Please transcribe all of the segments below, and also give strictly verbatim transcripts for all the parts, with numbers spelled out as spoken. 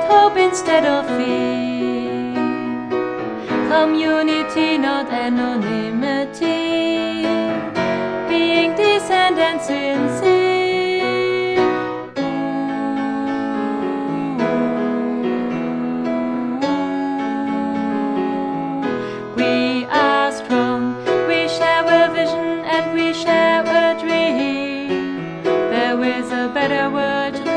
hope instead of fear. Community, not anonymity, being decent and sincere. We are strong, we share a vision and we share a dream. There is a better world to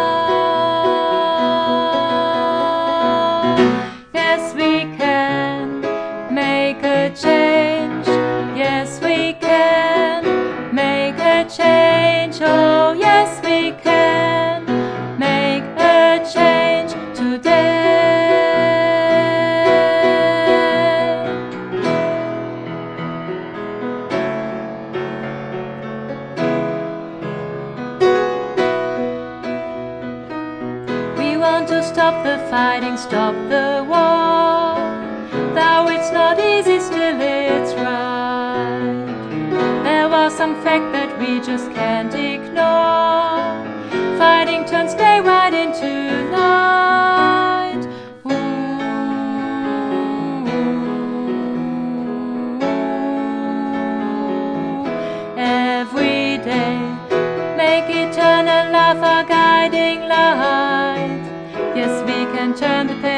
come. Yes, we can make a change. Yes, we can make a change. Oh, yes, we can make a change today. We want to stop the fighting, stop the war. Though it's not easy, still it's right. There was some fact that we just can't ignore. Fighting turns day right into night. Ooh. Every day, make eternal love our guiding light. Yes, we can turn the page.